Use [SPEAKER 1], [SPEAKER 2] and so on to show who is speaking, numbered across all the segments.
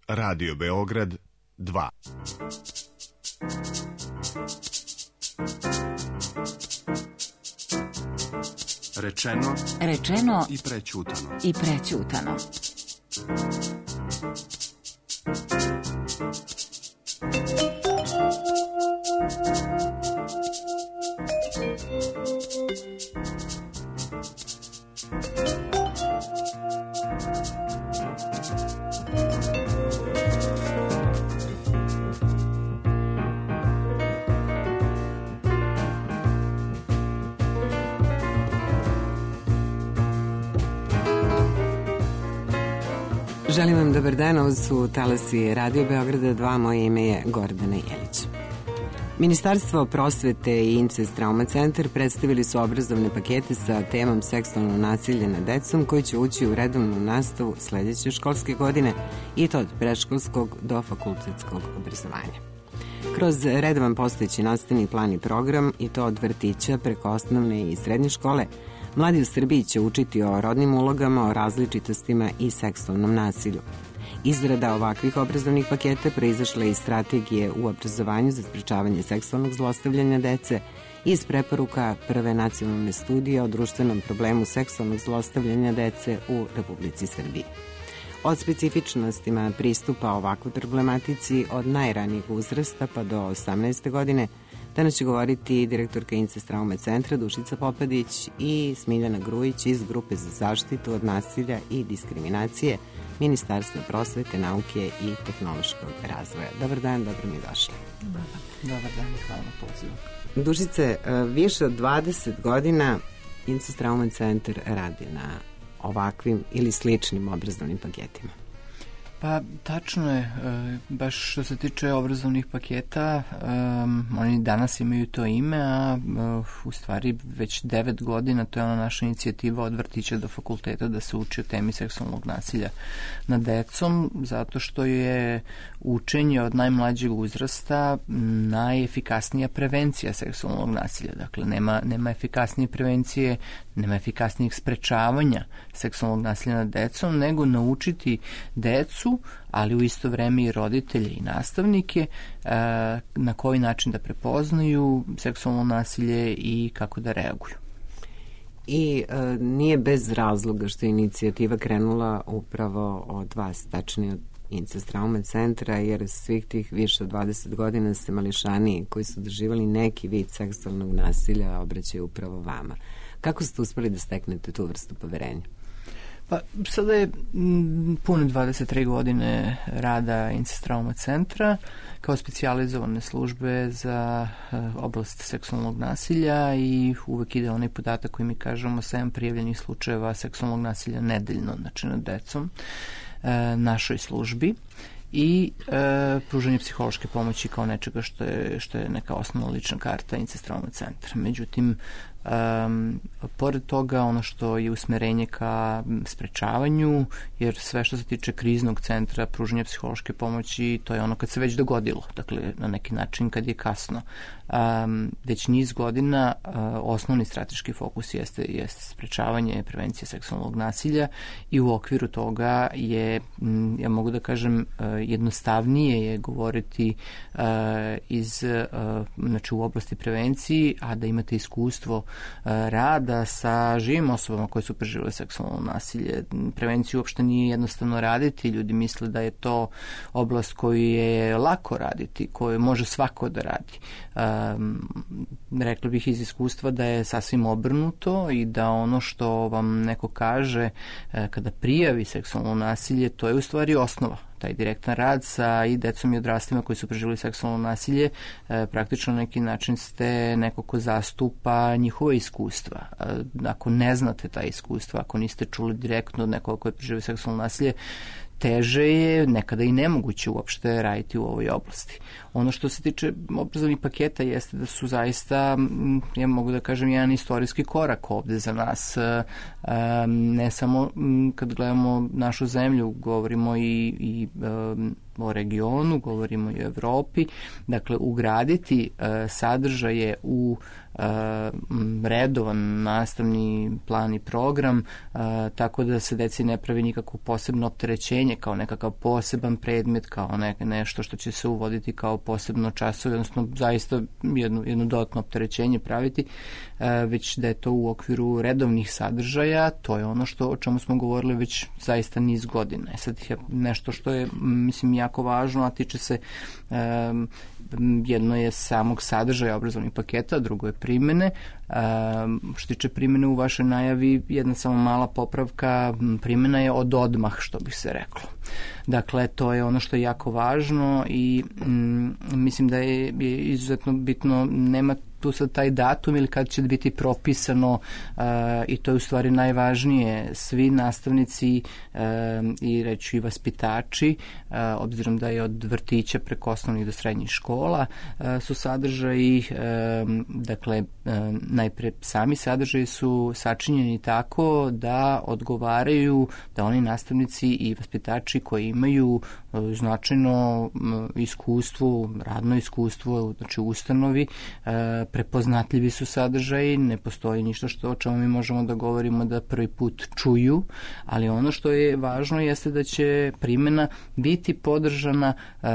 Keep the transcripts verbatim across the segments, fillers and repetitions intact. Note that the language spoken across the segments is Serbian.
[SPEAKER 1] Radio Beograd dva. Rečeno,
[SPEAKER 2] rečeno
[SPEAKER 1] i prećutano.
[SPEAKER 2] I prećutano.
[SPEAKER 3] Želim vam dobar dan, ovo su talasi Radio Beograda dva, moje ime je Gordana Jelić. Ministarstvo prosvete i Incest Trauma Centar predstavili su obrazovne pakete sa temom seksualno nasilje nad decom koji će ući u redovnu nastavu sledeće školske godine i to od predškolskog do fakultetskog obrazovanja. Kroz redovan postojeći nastavni plan i program i to od vrtića preko osnovne i srednje škole, mladi u Srbiji će učiti o rodnim ulogama, o različitostima i seksualnom nasilju. Izrada ovakvih obrazovnih paketa proizašla je iz strategije u obrazovanju za sprečavanje seksualnog zlostavljanja dece i iz preporuka prve nacionalne studije o društvenom problemu seksualnog zlostavljanja dece u Republici Srbiji. Od specifičnostima pristupa ovakvoj problematici od najranijeg uzrasta pa do osamnaeste godine danas će govoriti direktorka Incest Trauma Centra Dušica Popadić i Smiljana Grujić iz Grupe za zaštitu od nasilja i diskriminacije Ministarstva prosvete, nauke i tehnološkog razvoja. Dobar dan, dobro mi došli.
[SPEAKER 4] Dobar dan i hvala na pozivu.
[SPEAKER 3] Dušice, više od dvadeset godina Incest Trauma Centar radi na ovakvim ili sličnim obrazovnim paketima.
[SPEAKER 4] Pa tačno je, baš što se tiče obrazovnih paketa, um, oni danas imaju to ime, a uh, u stvari već devet godina to je ona naša inicijativa od vrtića do fakulteta da se uči o temi seksualnog nasilja nad decom, zato što je učenje od najmlađeg uzrasta najefikasnija prevencija seksualnog nasilja. Dakle, nema, nema efikasnije prevencije, nema efikasnijeg sprečavanja seksualnog nasilja nad decom, nego naučiti decu, ali u isto vreme i roditelje i nastavnike na koji način da prepoznaju seksualno nasilje i kako da reaguju.
[SPEAKER 3] I e, nije bez razloga što je inicijativa krenula upravo od vas, tačnije od Incest Trauma Centra, jer svih tih više od dvadeset godina se mališani koji su doživali neki vid seksualnog nasilja obraćaju upravo vama. Kako ste uspeli da steknete tu vrstu poverenja?
[SPEAKER 4] Pa sada je m, pune dvadeset tri godine rada Incest Trauma Centra kao specijalizovane službe za e, oblast seksualnog nasilja i uvek ide onaj podatak koji mi kažemo sedam prijavljenih slučajeva seksualnog nasilja nedeljno, znači nad decom, e, našoj službi i e, pružanje psihološke pomoći kao nečega što je, što je neka osnovna lična karta Incest Trauma Centra. Međutim, Um, pored toga ono što je usmerenje ka sprečavanju, jer sve što se tiče kriznog centra, pružanja psihološke pomoći, to je ono kad se već dogodilo, dakle na neki način kad je kasno. Um, već niz godina uh, osnovni strateški fokus jeste, jeste sprečavanje prevencije seksualnog nasilja i u okviru toga je, m, ja mogu da kažem, uh, jednostavnije je govoriti uh, iz, uh, znači u oblasti prevenciji, a da imate iskustvo rada sa živim osobama koje su preživjele seksualno nasilje. Prevenciju uopšte nije jednostavno raditi. Ljudi misle da je to oblast koju je lako raditi, koju može svako da radi. Um, rekla bih iz iskustva da je sasvim obrnuto i da ono što vam neko kaže kada prijavi seksualno nasilje, to je u stvari osnova. Taj direktan rad sa i decom i odraslima koji su preživjeli seksualno nasilje, e, praktično na neki način ste neko ko zastupa njihove iskustva. E, ako ne znate ta iskustva, ako niste čuli direktno od nekoga koji je preživio seksualno nasilje, teže je, nekada i nemoguće uopšte raditi u ovoj oblasti. Ono što se tiče obrazovnih paketa jeste da su zaista, ja mogu da kažem, jedan istorijski korak ovde za nas. Ne samo kad gledamo našu zemlju, govorimo i, i o regionu, govorimo i o Evropi. Dakle, ugraditi sadržaje u redovan nastavni plan i program, tako da se deci ne pravi nikakvo posebno opterećenje kao nekakav poseban predmet, kao ne, nešto što će se uvoditi kao posebno časove, odnosno zaista jedno, jedno dodatno opterećenje praviti, već da je to u okviru redovnih sadržaja. To je ono što, o čemu smo govorili već zaista niz godina. E sad je nešto što je, mislim, jako važno, a tiče se um, jedno je samog sadržaja obrazovnih paketa, drugo je primene. Um, što tiče primene, u vašoj najavi jedna samo mala popravka, primena je od odmah, što bi se reklo. Dakle, to je ono što je jako važno i mm, mislim da je, je izuzetno bitno, nema tu sad taj datum ili kad će biti propisano, uh, i to je u stvari najvažnije. Svi nastavnici uh, i reći i vaspitači, uh, obzirom da je od vrtića preko osnovnih do srednjih škola, uh, su sadržaji, uh, dakle, uh, najpre sami sadržaji su sačinjeni tako da odgovaraju, da oni nastavnici i vaspitači koji imaju značajno iskustvo, radno iskustvo, znači u ustanovi, prepoznatljivi su sadržaji, ne postoji ništa što o čemu mi možemo da govorimo da prvi put čuju, ali ono što je važno jeste da će primena biti podržana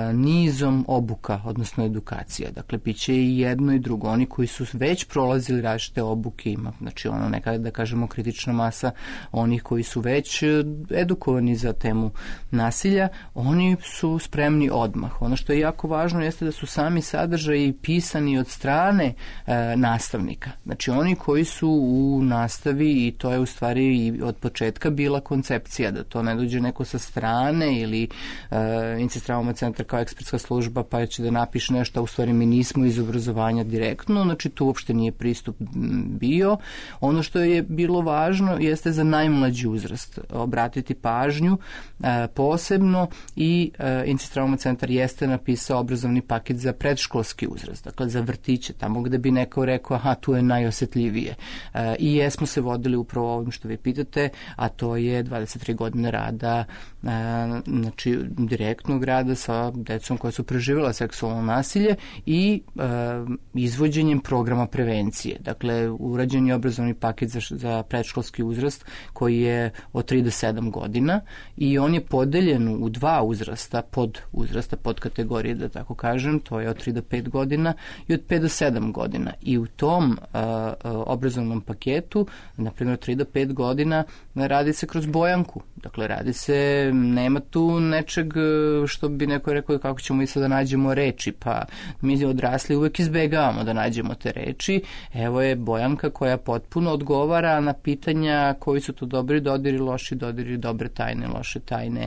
[SPEAKER 4] nizom obuka, odnosno edukacija. Dakle, biće i jedno i drugo. Oni koji su već prolazili različite obuke, ima, znači ono neka, da kažemo, kritična masa onih koji su već edukovani za temu nasilja, oni su spremni odmah. Ono što je jako važno jeste da su sami sadržaji pisani od strane e, nastavnika. Znači oni koji su u nastavi, i to je u stvari i od početka bila koncepcija, da to ne dođe neko sa strane ili e, Incestrauma centar kao ekspertska služba pa će da napiše nešto, a u stvari mi nismo iz obrazovanja direktno, znači tu uopšte nije pristup bio. Ono što je bilo važno jeste za najmlađi uzrast obratiti pažnju e, posebno, i e, Incestrauma centar jeste napisao obrazovni paket za predškolski uzrast, dakle za vrtiće, tamo gde bi neko rekao aha, tu je najosetljivije. E, I jesmo se vodili upravo ovim što vi pitate, a to je dvadeset tri godine rada, e, znači direktnog rada sa decom koja su preživjela seksualno nasilje i e, izvođenjem programa prevencije. Dakle, urađen je obrazovni paket za, za predškolski uzrast koji je od tri do sedam godina i on je podeljen u dva uzrasta, pod uzrasta, pod kategorije, da tako kažem, to je od tri do pet godina i od pet do sedam godina. I u tom uh, obrazovnom paketu, na primjer tri do pet godina, radi se kroz bojanku. Dakle, radi se, nema tu nečeg što bi neko rekao kako ćemo i sad da nađemo reči, pa mi odrasli uvek izbegavamo da nađemo te reči. Evo je bojanka koja potpuno odgovara na pitanja koji su to dobri dodiri, loši dodiri, dobre tajne, loše tajne.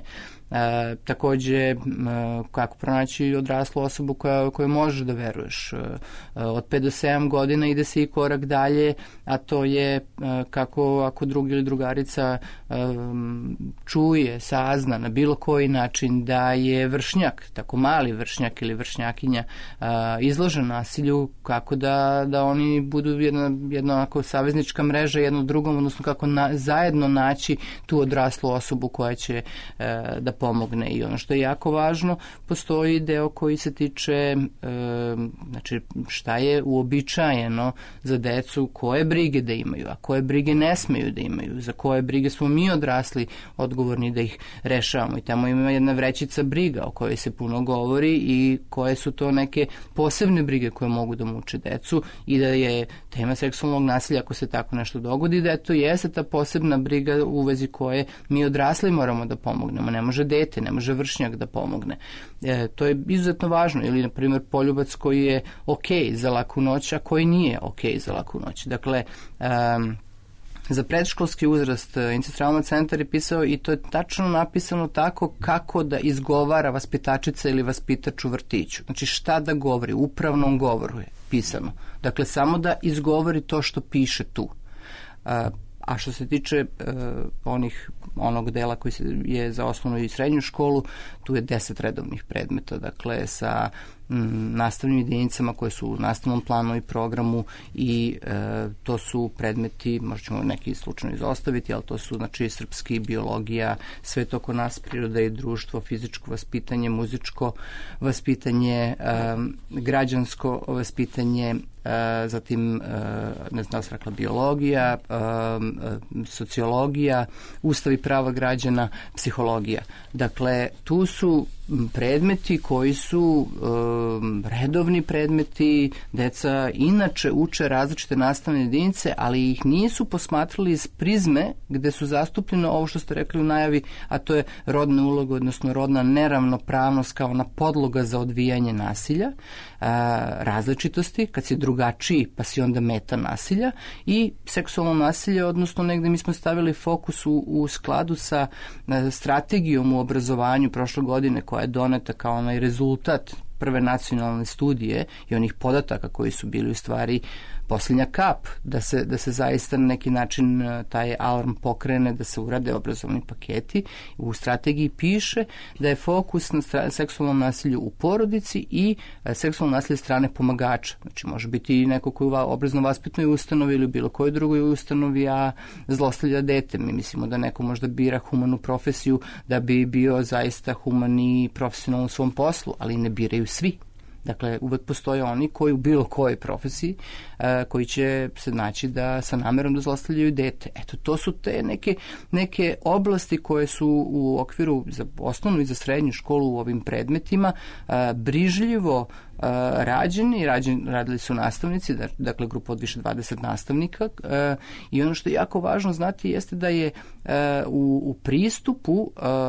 [SPEAKER 4] E, takođe, e, kako pronaći odraslu osobu koja, koja može da veruješ. E, od pet do sedam godina ide se i korak dalje, a to je e, kako ako drugi ili drugarica e, čuje, sazna na bilo koji način da je vršnjak, tako mali vršnjak ili vršnjakinja e, izložen nasilju, kako da, da oni budu jedna, jedna onako saveznička mreža jedno drugom, odnosno kako na, zajedno naći tu odraslu osobu koja će e, da pomogne. I ono što je jako važno, postoji deo koji se tiče e, znači šta je uobičajeno za decu, koje brige da imaju, a koje brige ne smeju da imaju, za koje brige smo mi odrasli odgovorni da ih rešavamo. I tamo ima jedna vrećica briga o kojoj se puno govori i koje su to neke posebne brige koje mogu da muče decu, i da je tema seksualnog nasilja, ako se tako nešto dogodi, da to jeste ta posebna briga u vezi koje mi odrasli moramo da pomognemo. Ne može dete, ne može vršnjak da pomogne. E, to je izuzetno važno. Ili, na primjer, poljubac koji je ok za laku noć, a koji nije ok za laku noć. Dakle, um, za predškolski uzrast Incestrauma centar je pisao, i to je tačno napisano tako kako da izgovara vaspitačica ili vaspitač u vrtiću. Znači šta da govori, u upravnom govoru je pisano. Dakle, samo da izgovori to što piše tu. A, a što se tiče uh, onih onog dela koji je za osnovnu i srednju školu, tu je deset redovnih predmeta, dakle sa nastavnim jedinicama koje su u nastavnom planu i programu i e, to su predmeti, možda ćemo neki slučajno izostaviti, ali to su znači srpski, biologija, svet oko nas, priroda i društvo, fizičko vaspitanje, muzičko vaspitanje, e, građansko vaspitanje, e, zatim, e, ne znam da sam rekla, biologija, e, sociologija, ustav i prava građana, psihologija. Dakle, tu su predmeti koji su e, redovni predmeti, deca inače uče različite nastavne jedinice, ali ih nisu posmatrali iz prizme gde su zastupljeno ovo što ste rekli u najavi, a to je rodna uloga, odnosno rodna neravnopravnost kao na podloga za odvijanje nasilja, a, različitosti, kad si drugačiji pa si onda meta nasilja, i seksualno nasilje, odnosno negde mi smo stavili fokus u, u skladu sa a, strategijom u obrazovanju prošle godine koja je doneta kao onaj rezultat prve nacionalne studije i onih podataka koji su bili u stvari posljednja kap da se, da se zaista na neki način taj alarm pokrene, da se urade obrazovni paketi. U strategiji piše da je fokus na stra- seksualnom nasilju u porodici i e, seksualnom nasilju strane pomagača. Znači može biti i neko koji u obrazno-vaspitnoj ustanovi ili bilo kojoj drugoj ustanovi, a zlostavlja dete. Mi mislimo da neko možda bira humanu profesiju da bi bio zaista human i profesionalno u svom poslu, ali ne biraju svi. Dakle, uvek postoje oni koji u bilo kojoj profesiji a, koji će se naći da sa namerom da zlostavljaju dete. Eto, to su te neke, neke oblasti koje su u okviru za osnovnu i za srednju školu u ovim predmetima a, brižljivo rađeni, rađeni, radili su nastavnici, dakle grupa od više dvadeset nastavnika, e, i ono što je jako važno znati jeste da je e, u, u pristupu,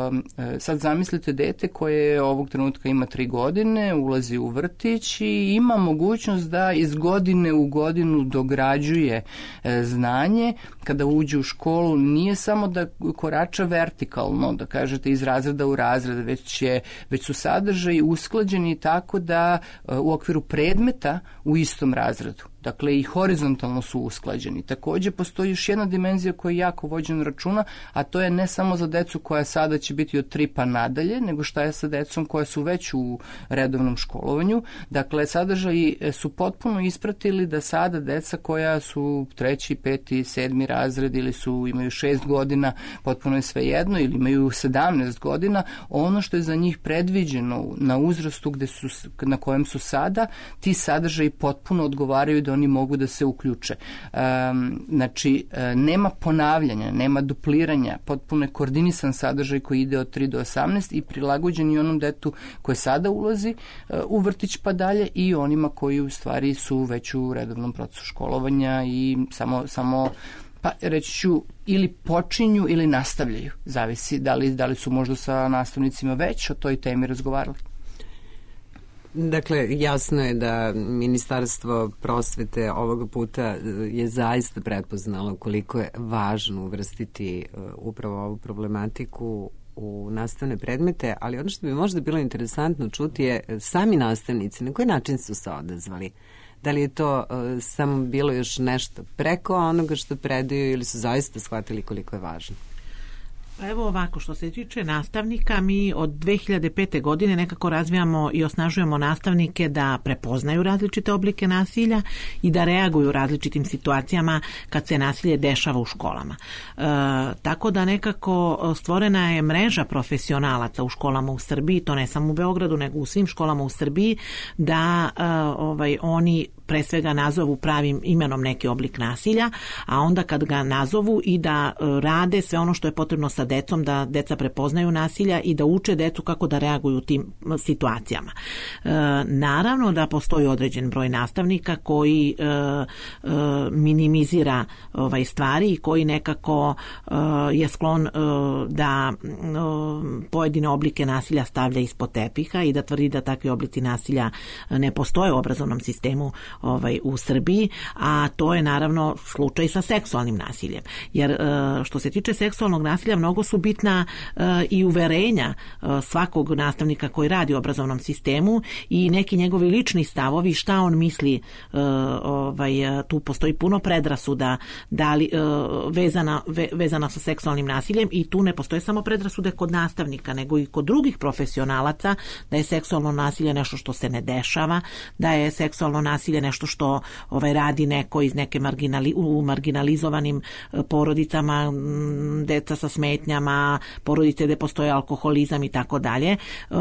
[SPEAKER 4] e, sad zamislite dete koje ovog trenutka ima tri godine, ulazi u vrtić i ima mogućnost da iz godine u godinu dograđuje e, znanje. Kada uđe u školu nije samo da korača vertikalno, da kažete iz razreda u razred, već, je, već su sadržaji usklađeni tako da u okviru predmeta u istom razredu. Dakle, i horizontalno su usklađeni. Takođe, postoji još jedna dimenzija koja je jako vođena računa, a to je ne samo za decu koja sada će biti od tri pa nadalje, nego šta je sa decom koja su već u redovnom školovanju. Dakle, sadržaji su potpuno ispratili da sada deca koja su treći, peti, sedmi razred ili su imaju šest godina, potpuno je svejedno, ili imaju sedamnaest godina, ono što je za njih predviđeno na uzrastu gde su, na kojem su sada, ti sadržaji potpuno odgovaraju da oni mogu da se uključe. Um, znači, nema ponavljanja, nema dupliranja, potpuno je koordinisan sadržaj koji ide od tri do osamnaest i prilagođen i onom detu koje sada ulazi uh, u vrtić pa dalje i onima koji u stvari su već u redovnom procesu školovanja i samo, samo pa reći ću ili počinju ili nastavljaju. Zavisi da li, da li su možda sa nastavnicima već o toj temi razgovarali.
[SPEAKER 3] Dakle, jasno je da Ministarstvo prosvete ovoga puta je zaista prepoznalo koliko je važno uvrstiti upravo ovu problematiku u nastavne predmete, ali ono što bi možda bilo interesantno čuti je sami nastavnici, na koji način su se odazvali? Da li je to uh, samo bilo još nešto preko onoga što predaju ili su zaista shvatili koliko je važno?
[SPEAKER 2] Pa evo ovako, što se tiče nastavnika, mi od dve hiljade pete. godine nekako razvijamo i osnažujemo nastavnike da prepoznaju različite oblike nasilja i da reaguju različitim situacijama kad se nasilje dešava u školama. E, tako da nekako stvorena je mreža profesionalaca u školama u Srbiji, to ne samo u Beogradu, nego u svim školama u Srbiji, da e, ovaj, oni pre svega nazovu pravim imenom neki oblik nasilja, a onda kad ga nazovu i da rade sve ono što je potrebno sa decom, da deca prepoznaju nasilja i da uče decu kako da reaguju u tim situacijama. E, naravno da postoji određen broj nastavnika koji e, e, minimizira ovaj stvari i koji nekako e, je sklon e, da e, pojedine oblike nasilja stavlja ispod tepiha i da tvrdi da takvi oblici nasilja ne postoje u obrazovnom sistemu ovaj, u Srbiji, a to je naravno slučaj sa seksualnim nasiljem. Jer što se tiče seksualnog nasilja, mnogo mnogo su bitna uh, i uverenja uh, svakog nastavnika koji radi u obrazovnom sistemu i neki njegovi lični stavovi, šta on misli, uh, ovaj, tu postoji puno predrasuda da li, uh, vezana, ve, vezana sa seksualnim nasiljem i tu ne postoje samo predrasude kod nastavnika, nego i kod drugih profesionalaca, da je seksualno nasilje nešto što se ne dešava, da je seksualno nasilje nešto što ovaj, radi neko iz neke marginali, u marginalizovanim porodicama, deca sa smetnjama, porodice gde postoje alkoholizam i tako dalje.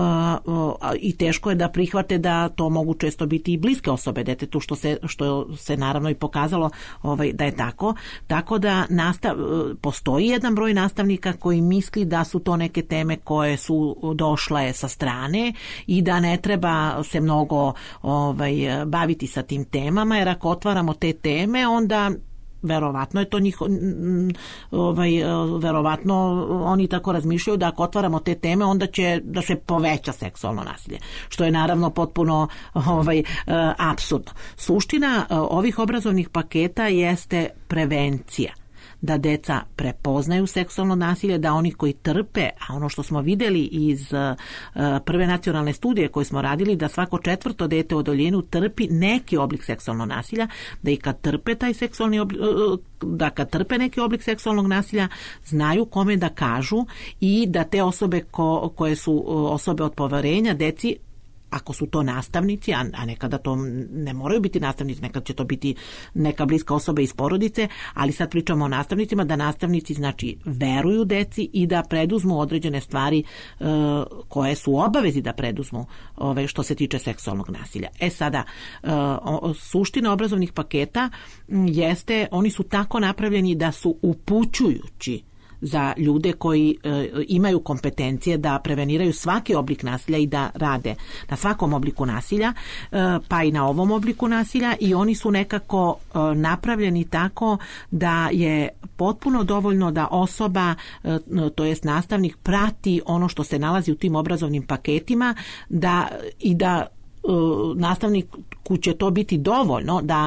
[SPEAKER 2] I teško je da prihvate da to mogu često biti i bliske osobe detetu, što se, što se naravno i pokazalo ovaj, da je tako. Tako da nastav, postoji jedan broj nastavnika koji misli da su to neke teme koje su došle sa strane i da ne treba se mnogo ovaj, baviti sa tim temama, jer ako otvaramo te teme, onda verovatno je to njiho, ovaj, verovatno oni tako razmišljaju da ako otvaramo te teme, onda će da se poveća seksualno nasilje, što je naravno potpuno ovaj, apsurdno. Suština ovih obrazovnih paketa jeste prevencija, da deca prepoznaju seksualno nasilje, da oni koji trpe, a ono što smo videli iz uh, prve nacionalne studije koje smo radili, da svako četvrto dete u odoljenu trpi neki oblik seksualnog nasilja, da i kad trpe taj seksualni oblik, uh, da kad trpe neki oblik seksualnog nasilja, znaju kome da kažu i da te osobe ko, koje su uh, osobe od poverenja deci, ako su to nastavnici, a nekada to ne moraju biti nastavnici, nekad će to biti neka bliska osoba iz porodice, ali sad pričamo o nastavnicima, da nastavnici znači veruju deci i da preduzmu određene stvari uh, koje su u obavezi da preduzmu ove, što se tiče seksualnog nasilja. E sada, uh, suština obrazovnih paketa jeste, oni su tako napravljeni da su upućujući za ljude koji e, imaju kompetencije da preveniraju svaki oblik nasilja i da rade na svakom obliku nasilja, e, pa i na ovom obliku nasilja, i oni su nekako e, napravljeni tako da je potpuno dovoljno da osoba, e, to jest nastavnik, prati ono što se nalazi u tim obrazovnim paketima, da i da e, nastavniku će to biti dovoljno da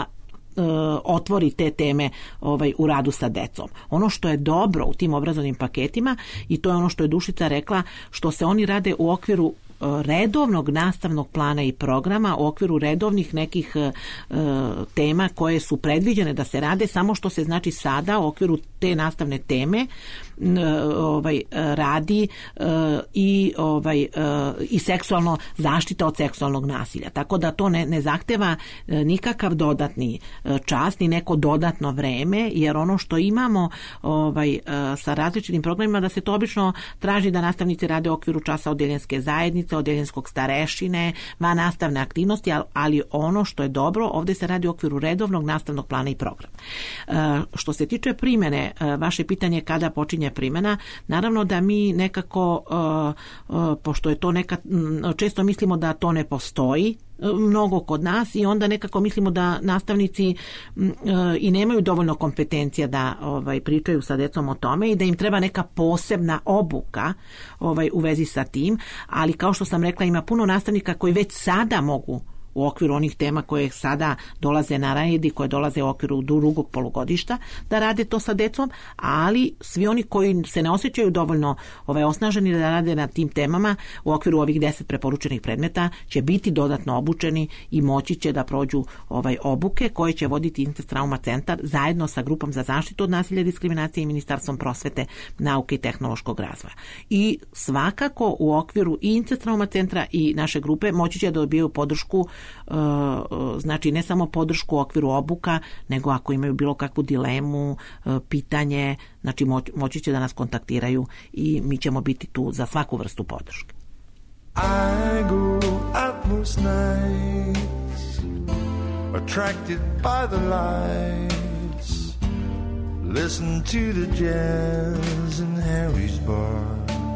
[SPEAKER 2] otvori te teme ovaj, u radu sa decom. Ono što je dobro u tim obrazovnim paketima, i to je ono što je Dušica rekla, što se oni rade u okviru redovnog nastavnog plana i programa, u okviru redovnih nekih e, tema koje su predviđene da se rade, samo što se znači sada u okviru te nastavne teme ovaj radi uh, i ovaj uh, i seksualno zaštita od seksualnog nasilja. Tako da to ne, ne zahteva uh, nikakav dodatni uh, čas ni neko dodatno vreme, jer ono što imamo ovaj uh, sa različitim programima, da se to obično traži da nastavnici rade u okviru časa odeljenske zajednice, odeljenskog starešine, van nastavne aktivnosti, ali, ali ono što je dobro, ovde se radi u okviru redovnog nastavnog plana i programa. Uh, što se tiče primene, uh, vaše pitanje kada počinje primjena, naravno da mi nekako, uh, uh, pošto je to neka, često mislimo da to ne postoji mnogo kod nas, i onda nekako mislimo da nastavnici uh, i nemaju dovoljno kompetencija da ovaj, pričaju sa decom o tome i da im treba neka posebna obuka ovaj, u vezi sa tim, ali kao što sam rekla, ima puno nastavnika koji već sada mogu u okviru onih tema koje sada dolaze na red i koje dolaze u okviru drugog polugodišta, da rade to sa decom, ali svi oni koji se ne osjećaju dovoljno ovaj, osnaženi da rade na tim temama u okviru ovih deset preporučenih predmeta će biti dodatno obučeni i moći će da prođu ovaj, obuke koje će voditi Incest Trauma centar zajedno sa grupom za zaštitu od nasilja i diskriminacije i Ministarstvom prosvete, nauke i tehnološkog razvoja. I svakako u okviru i Incest Trauma centra i naše grupe moći će da dobijaju podršku, znači ne samo podršku u okviru obuka, nego ako imaju bilo kakvu dilemu, pitanje, znači moći će da nas kontaktiraju i mi ćemo biti tu za svaku vrstu podrške.
[SPEAKER 5] I go out most nights, attracted by the lights, listen to the jazz in Harry's bar,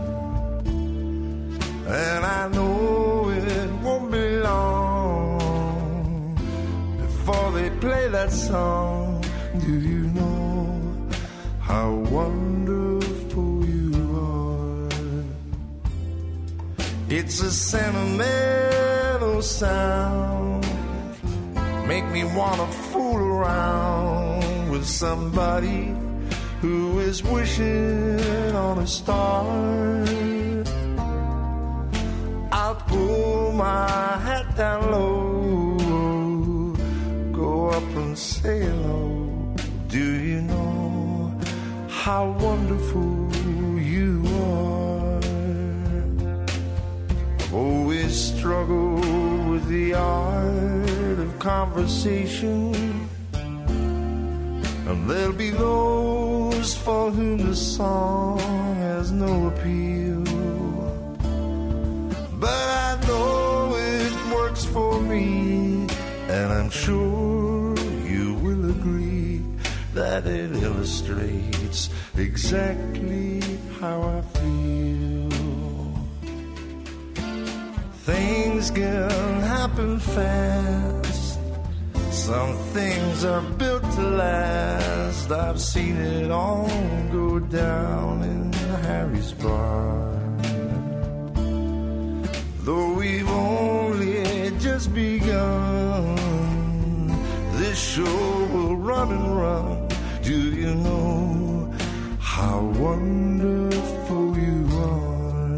[SPEAKER 5] and I know it won't be long before they play that song. Do you know how wonderful you are? It's a sentimental sound, make me wanna fool around with somebody who is wishing on a star. I'll pull my hat down low, go up and say hello. Do you know how wonderful you are? I've always struggled with the art of conversation, and there'll be those for whom the song has no appeal. But I know it works for me, and I'm sure you will agree that it illustrates exactly how I feel. Things can happen fast, some things are built to last. I've seen it all go down in Harry's bar. Though we've only just begun, this show will run and run. Do you know how wonderful you are?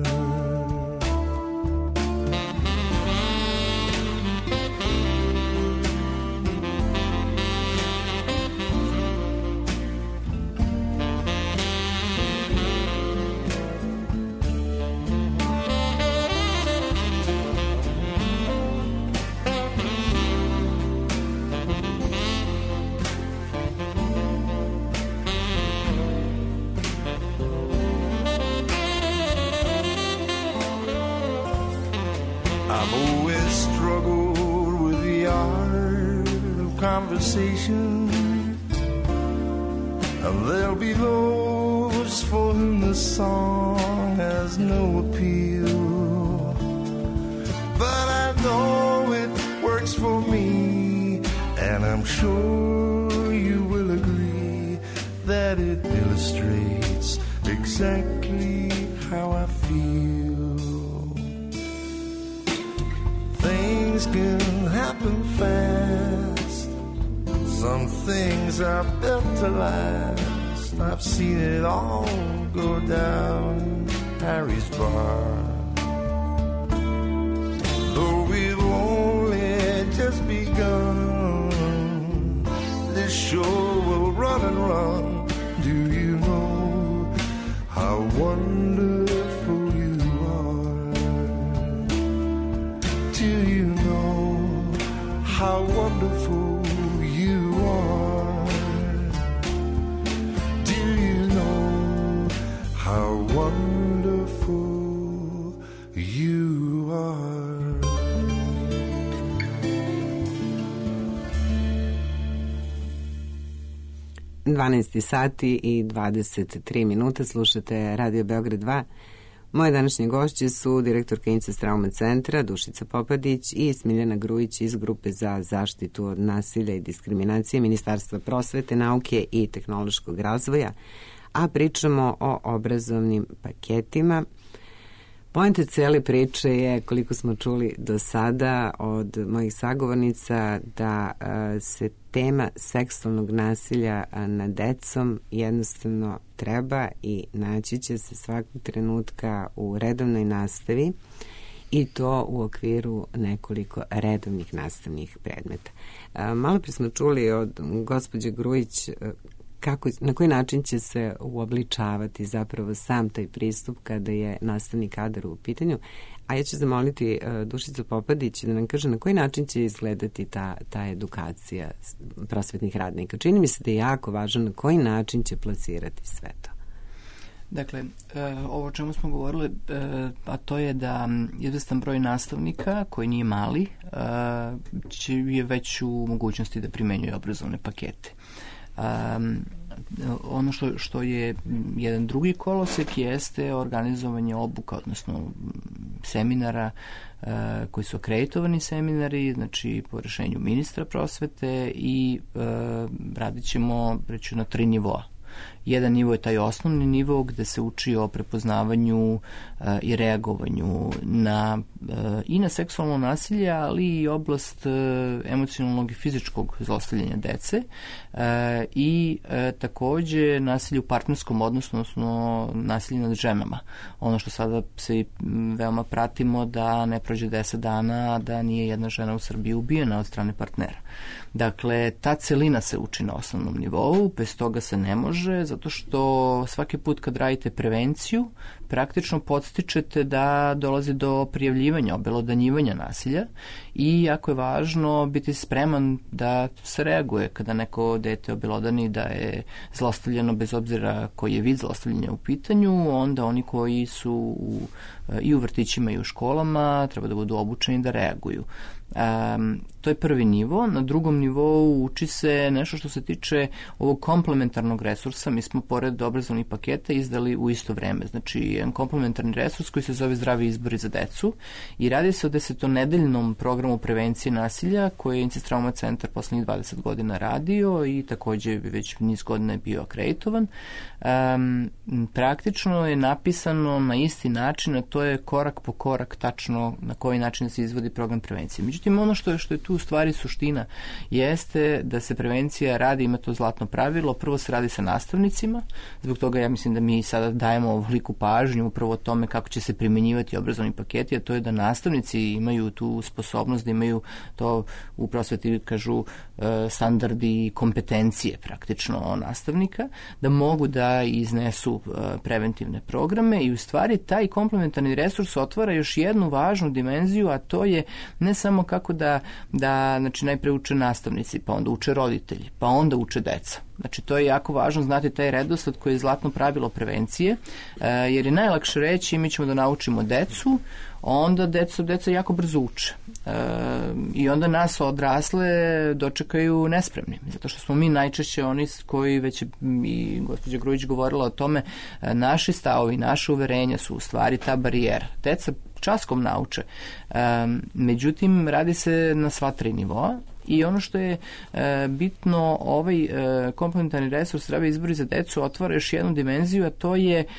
[SPEAKER 5] I've always struggled with the art of conversation, and there'll be those for whom the song has no appeal. But I know it works for me, and I'm sure you will agree that it illustrates exactly how I feel. Things can happen fast, some things are built to last. I've seen it all go down in Harry's bar. Though we've only just begun, this show will run and run. Do you know how wonderful you are? Do you know how wonderful you are? Do you know how wonderful you are?
[SPEAKER 3] dvanaest sati i dvadeset tri minuta, slušate Radio Beograd dva. Moje današnje gošće su direktorka Incest Trauma centra Dušica Popadić i Smiljana Grujić iz Grupe za zaštitu od nasilja i diskriminacije Ministarstva prosvete, nauke i tehnološkog razvoja, a pričamo o obrazovnim paketima. Poenta cele priče je, koliko smo čuli do sada od mojih sagovornica, da se tema seksualnog nasilja nad decom jednostavno treba i naći će se svakog trenutka u redovnoj nastavi, i to u okviru nekoliko redovnih nastavnih predmeta. Malo pre smo čuli od gospođe Grujić kako, na koji način će se uobličavati zapravo sam taj pristup kada je nastavni kadar u pitanju, a ja ću zamoliti uh, Dušicu Popadić da nam kaže na koji način će izgledati ta, ta edukacija prosvetnih radnika. Čini mi se da je jako važno na koji način će plasirati sve to.
[SPEAKER 4] Dakle, ovo o čemu smo govorili, a to je da izvestan broj nastavnika, koji nije mali, će je već u mogućnosti da primenjuje obrazovne pakete. Um, ono što, što je jedan drugi kolosek jeste organizovanje obuka, odnosno seminara uh, koji su akreditovani seminari, znači po rešenju ministra prosvete, i uh, radit ćemo reći na tri nivoa. Jedan nivo je taj osnovni nivo gde se uči o prepoznavanju e, i reagovanju na, e, i na seksualno nasilje, ali i oblast e, emocionalnog i fizičkog zlostavljanja dece e, i e, takođe nasilje u partnerskom odnosu, odnosno nasilje nad ženama. Ono što sada se veoma pratimo da ne prođe deset dana da nije jedna žena u Srbiji ubijena od strane partnera. Dakle, ta celina se uči na osnovnom nivou, bez toga se ne može, zato što svaki put kad radite prevenciju, praktično podstičete da dolazi do prijavljivanja, obelodanjivanja nasilja i jako je važno biti spreman da se reaguje kada neko dete obelodani da je zlostavljeno bez obzira koji je vid zlostavljanja u pitanju, onda oni koji su u, i u vrtićima i u školama treba da budu obučeni da reaguju. Um, to je prvi nivo. Na drugom nivou uči se nešto što se tiče ovog komplementarnog resursa. Mi smo pored obrazovnih paketa izdali u isto vreme. Znači, jedan komplementarni resurs koji se zove Zdravi izbori za decu i radi se o desetonedeljnom programu prevencije nasilja koji je Incest Trauma centar poslednjih dvadeset godina radio i takođe već niz godina je bio akreditovan. Um, praktično je napisano na isti način, a to je korak po korak tačno na koji način se izvodi program prevencije. Međutim, ono što je, što je tu u stvari suština jeste da se prevencija radi, ima to zlatno pravilo, prvo se radi sa nastavnicima, zbog toga ja mislim da mi sada dajemo ovoliku pažnju upravo o tome kako će se primenjivati obrazovni paketi, a to je da nastavnici imaju tu sposobnost, da imaju to u prosveti kažu standardi i kompetencije praktično nastavnika, da mogu da iznesu preventivne programe i u stvari taj komplementarni resurs otvara još jednu važnu dimenziju, a to je ne samo kako da, da znači najpre uče nastavnici, pa onda uče roditelji, pa onda uče deca. Znači, to je jako važno znati taj redosled koji je zlatno pravilo prevencije, jer je najlakše reći mi ćemo da naučimo decu, onda deca, deca jako brzo uče. E, I onda nas odrasle dočekaju nespremni, zato što smo mi najčešće oni koji, već i gospođa Grujić govorila o tome, naši stavovi, naše uverenja su u stvari ta barijera. Deca časkom nauče. E, međutim, radi se na sva tri nivoa. I ono što je e, bitno, ovaj e, komplementarni resurs Zdravi izbori za decu otvara još jednu dimenziju, a to je e,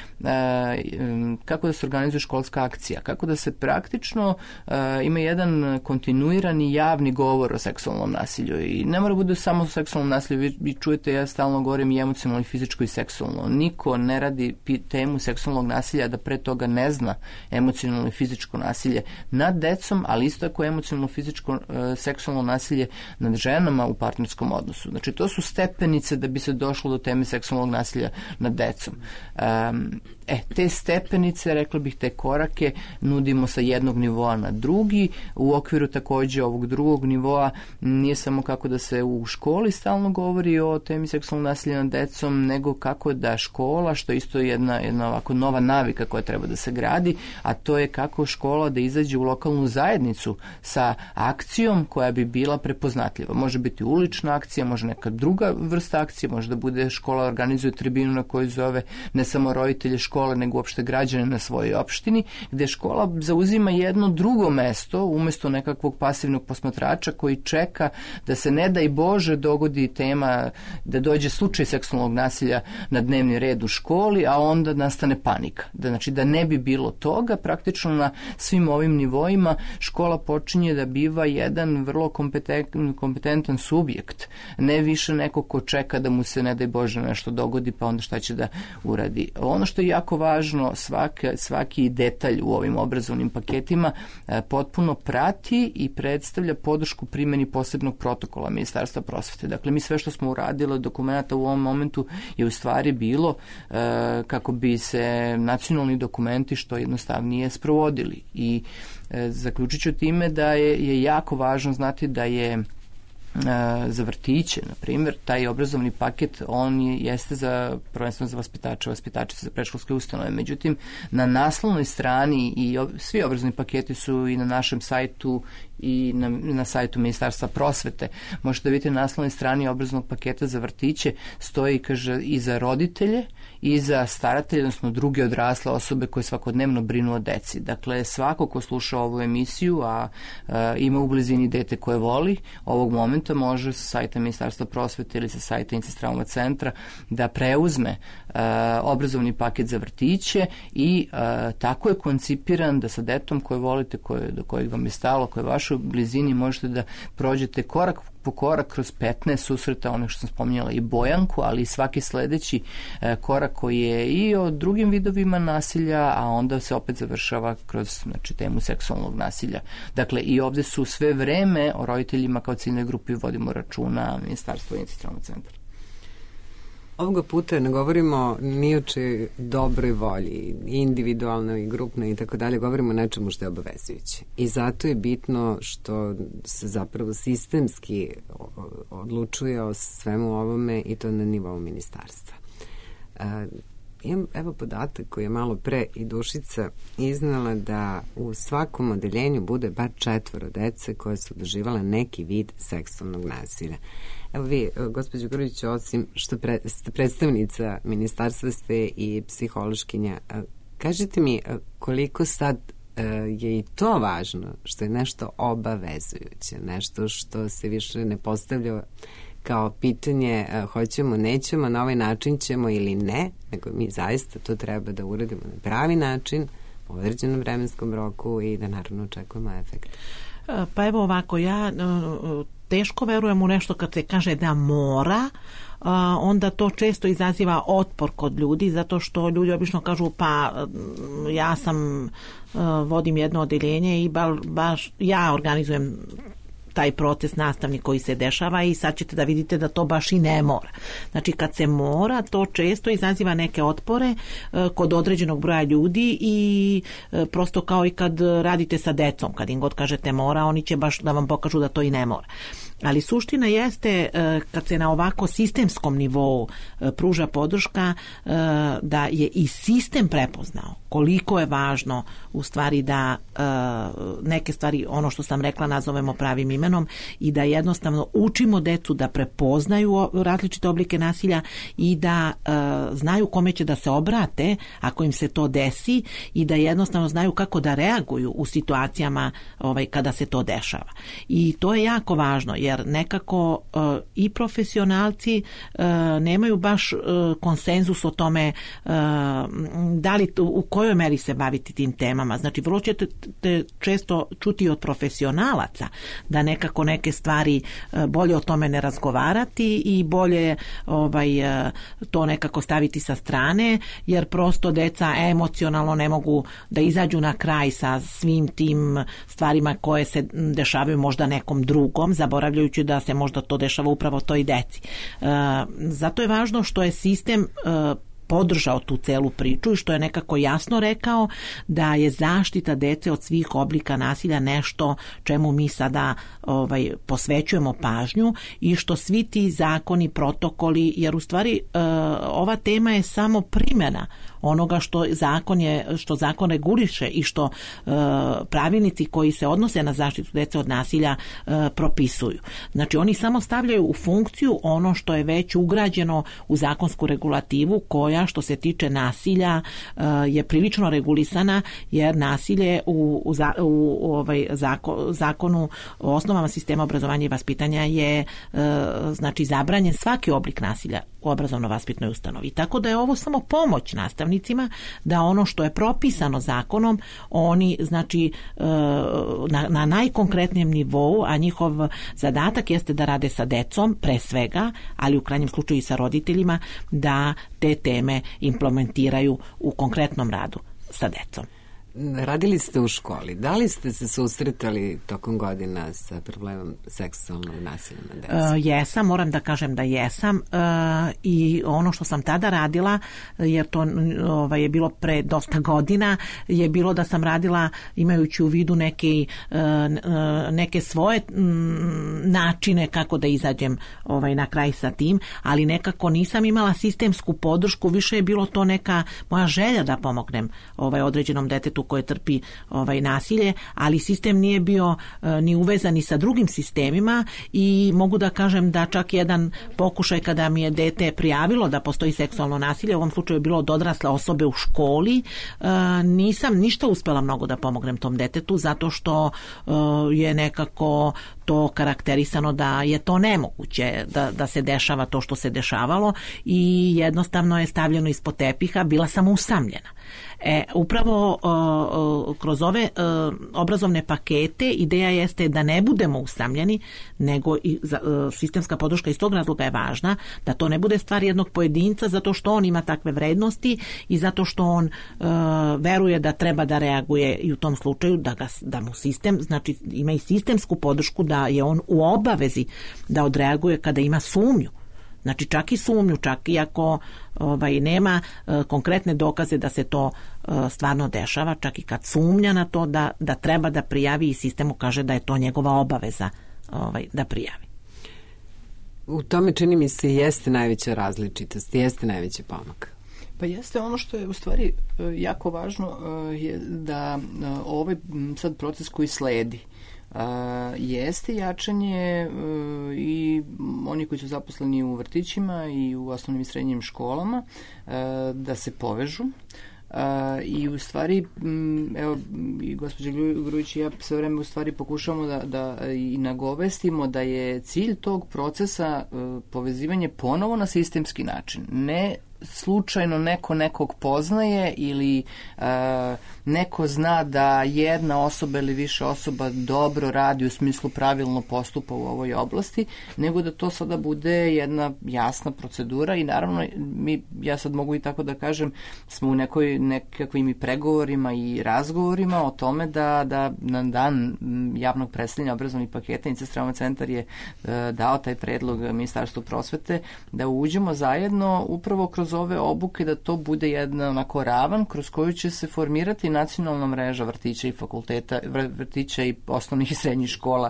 [SPEAKER 4] kako da se organizuje školska akcija, kako da se praktično e, ima jedan kontinuirani javni govor o seksualnom nasilju. I ne mora bude samo o seksualnom nasilju, vi, vi čujete, ja stalno govorim i emocionalno, i fizičko, i seksualno. Niko ne radi temu seksualnog nasilja da pre toga ne zna emocionalno i fizičko nasilje nad decom, ali isto tako emocionalno, fizičko, e, seksualno nasilje nad ženama u partnerskom odnosu. Znači, to su stepenice da bi se došlo do teme seksualnog nasilja nad decom. Um, e, te stepenice, rekla bih, te korake nudimo sa jednog nivoa na drugi. U okviru takođe ovog drugog nivoa nije samo kako da se u školi stalno govori o temi seksualnog nasilja nad decom, nego kako da škola, što je isto jedna, jedna ovako nova navika koja treba da se gradi, a to je kako škola da izađe u lokalnu zajednicu sa akcijom koja bi bila prepoznatljiva. Može biti ulična akcija, može neka druga vrsta akcije, može da bude škola organizuje tribinu na kojoj zove ne samo roditelje škole, nego uopšte građane na svojoj opštini, gde škola zauzima jedno drugo mesto, umesto nekakvog pasivnog posmatrača koji čeka da se ne daj Bože dogodi tema, da dođe slučaj seksualnog nasilja na dnevni red u školi, a onda nastane panika. Da, znači, da ne bi bilo toga, praktično na svim ovim nivoima škola počinje da biva jedan vrlo kompetentan, kompetentan subjekt, ne više neko ko čeka da mu se ne daj Bože nešto dogodi, pa onda šta će da uradi. Ono što je jako važno, svaki, svaki detalj u ovim obrazovnim paketima e, potpuno prati i predstavlja podršku primjeni posebnog protokola Ministarstva prosvete. Dakle, mi sve što smo uradili od dokumenta u ovom momentu je u stvari bilo e, kako bi se nacionalni dokumenti što jednostavnije sprovodili. I e, zaključit ću time da je, je jako važno znati da je za vrtiće, na primjer, taj obrazovni paket, on jeste za, prvenstveno za vaspitače, vaspitačice za predškolske ustanove. Međutim, na naslovnoj strani i svi obrazovni paketi su i na našem sajtu i na, na sajtu Ministarstva prosvete. Možete da vidite na naslovnoj strani obrazovnog paketa za vrtiće stoji, kaže, i za roditelje i za staratelje, odnosno druge odrasle osobe koje svakodnevno brinu o deci. Dakle, svako ko sluša ovu emisiju, a, a ima u blizini dete koje voli, ovog momenta može sa sajta Ministarstva prosvete ili sa sajta Incest Trauma centra da preuzme a, obrazovni paket za vrtiće i a, tako je koncipiran da sa detom koje volite, koje, do kojeg vam je stalo, koje je vašoj blizini, možete da prođete korak po korak kroz petnaest susreta, ono što sam spominjala i Bojanku, ali i svaki sledeći e, korak koji je i o drugim vidovima nasilja, a onda se opet završava kroz, znači, temu seksualnog nasilja. Dakle, i ovde su sve vreme o roditeljima kao ciljnoj grupi vodimo računa Ministarstvo Incest Trauma centra.
[SPEAKER 3] Ovoga puta ne govorimo ni o čej dobroj volji, individualnoj i grupnoj i tako dalje, govorimo o nečemu što je obavezujuće. I zato je bitno što se zapravo sistemski odlučuje o svemu ovome i to na nivou ministarstva. E, imam evo podatak koji je malo pre i Dušica iznala da u svakom odeljenju bude bar četvoro dece koje su doživale neki vid seksualnog nasilja. Evo vi, gospođo Grujić, osim što pre, ste predstavnica ministarstva, ste i psihološkinja. Kažite mi koliko sad je i to važno, što je nešto obavezujuće, nešto što se više ne postavlja kao pitanje hoćemo, nećemo, na ovaj način ćemo ili ne, nego mi zaista to treba da uradimo na pravi način, u određenom vremenskom roku i da naravno očekujemo efekt.
[SPEAKER 2] Pa evo ovako, ja teško verujem u nešto kad se kaže da mora, onda to često izaziva otpor kod ljudi, zato što ljudi obično kažu pa ja sam, vodim jedno odeljenje i baš ja organizujem taj proces nastavni koji se dešava i sad ćete da vidite da to baš i ne mora. Znači kad se mora, to često izaziva neke otpore e, kod određenog broja ljudi i e, prosto kao i kad radite sa decom, kad im god kažete mora, oni će baš da vam pokažu da to i ne mora. Ali suština jeste e, kad se na ovako sistemskom nivou e, pruža podrška e, da je i sistem prepoznao koliko je važno u stvari da e, neke stvari, ono što sam rekla, nazovemo pravim imenom i da jednostavno učimo decu da prepoznaju različite oblike nasilja i da e, znaju kome će da se obrate ako im se to desi i da jednostavno znaju kako da reaguju u situacijama ovaj, kada se to dešava. I to je jako važno jer nekako e, i profesionalci e, nemaju baš e, konsenzus o tome e, da li u kojoj meri se baviti tim temama. Znači, vrlo ćete često čuti od profesionalaca da nekako neke stvari bolje o tome ne razgovarati i bolje ovaj, to nekako staviti sa strane, jer prosto deca emocionalno ne mogu da izađu na kraj sa svim tim stvarima koje se dešavaju možda nekom drugom, zaboravljajući da se možda to dešava upravo toj deci. Zato je važno što je sistem podržao tu celu priču i što je nekako jasno rekao da je zaštita dece od svih oblika nasilja nešto čemu mi sada ovaj, posvećujemo pažnju i što svi ti zakoni, protokoli, jer u stvari e, ova tema je samo primjena onoga što zakon je, što zakon reguliše i što e, pravilnici koji se odnose na zaštitu dece od nasilja e, propisuju. Znači oni samo stavljaju u funkciju ono što je već ugrađeno u zakonsku regulativu koja što se tiče nasilja e, je prilično regulisana jer nasilje u, u, u, u ovaj zakon, zakonu o osnovama sistema obrazovanja i vaspitanja je e, znači zabranjen svaki oblik nasilja u obrazovno-vaspitnoj ustanovi. Tako da je ovo samo pomoć nastavnicima da ono što je propisano zakonom oni znači na, na najkonkretnijem nivou, a njihov zadatak jeste da rade sa decom pre svega, ali u krajnjem slučaju i sa roditeljima, da te teme implementiraju u konkretnom radu sa decom.
[SPEAKER 3] Radili ste u školi. Da li ste se susretali tokom godina sa problemom seksualnog nasilja na deci?
[SPEAKER 2] Uh, jesam, moram da kažem da jesam uh, i ono što sam tada radila, jer to ovaj, je bilo pre dosta godina, je bilo da sam radila imajući u vidu neke, uh, neke svoje um, načine kako da izađem ovaj, na kraj sa tim, ali nekako nisam imala sistemsku podršku, više je bilo to neka moja želja da pomognem ovaj, određenom detetu detetu koje trpi ovaj nasilje, ali sistem nije bio e, ni uvezan ni sa drugim sistemima i mogu da kažem da čak jedan pokušaj kada mi je dete prijavilo da postoji seksualno nasilje, u ovom slučaju je bilo od odrasle osobe u školi, e, nisam ništa uspela mnogo da pomognem tom detetu zato što e, je nekako to karakterisano da je to nemoguće da, da se dešava to što se dešavalo i jednostavno je stavljeno ispod tepiha, bila sam usamljena. E, upravo o, o, kroz ove o, obrazovne pakete ideja jeste da ne budemo usamljeni, nego i za, o, sistemska podrška iz tog razloga je važna, da to ne bude stvar jednog pojedinca zato što on ima takve vrednosti i zato što on o, veruje da treba da reaguje i u tom slučaju da, ga, da mu sistem, znači ima i sistemsku podršku da je on u obavezi da odreaguje kada ima sumnju. Znači čak i sumnju, čak i ako ovaj, nema e, konkretne dokaze da se to e, stvarno dešava, čak i kad sumnja na to da, da treba da prijavi i sistem mu kaže da je to njegova obaveza ovaj, da prijavi.
[SPEAKER 3] U tome čini mi se jeste najveća različitost, jeste najveći pomak.
[SPEAKER 4] Pa jeste ono što je u stvari jako važno je da ovaj sad proces koji sledi Uh, jeste jačanje uh, i oni koji su zaposleni u vrtićima i u osnovnim i srednjim školama uh, da se povežu. Uh, i u stvari m, evo i gospođa Grujić i ja sve vreme u stvari pokušamo da, da i nagovestimo da je cilj tog procesa uh, povezivanje ponovo na sistemski način, ne slučajno neko nekog poznaje ili uh, neko zna da jedna osoba ili više osoba dobro radi u smislu pravilno postupa u ovoj oblasti, nego da to sada bude jedna jasna procedura i naravno mi, ja sad mogu i tako da kažem, smo u nekoj, nekakvim i pregovorima i razgovorima o tome da, da na dan javnog predstavljanja obrazovnih paketa Incest Trauma centar je uh, dao taj predlog Ministarstvu prosvete da uđemo zajedno upravo kroz ove obuke, da to bude jedna onako ravan kroz koju će se formirati nacionalna mreža vrtića i fakulteta, vrtića i osnovnih i srednjih škola